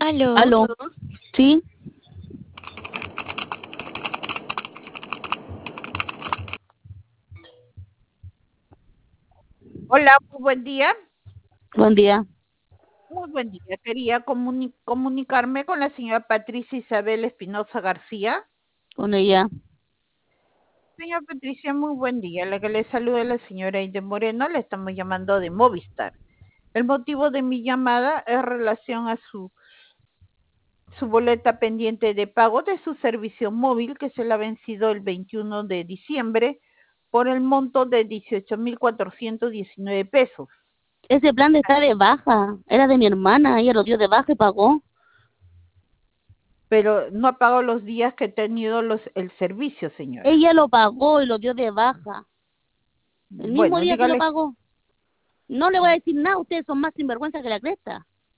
Aló. Aló, sí, Hola, muy buen día. buen día. Muy buen día. Quería comunicarme con la señora Patricia Isabel Espinosa García. Con ella. Señora Patricia, muy buen día. La que le saluda es la señora Inde Moreno. Le estamos llamando de Movistar. El motivo de mi llamada es relación a su boleta pendiente de pago de su servicio móvil que se le ha vencido el 21 de diciembre por el monto de 18.419 pesos. Ese plan está de baja, era de mi hermana, ella lo dio de baja y pagó. Pero no ha pagado los días que ha tenido el servicio, señora. Ella lo pagó y lo dio de baja. El mismo Bueno, día que lo dígale, pagó. No le voy a decir nada, ustedes son más sinvergüenza que la cresta.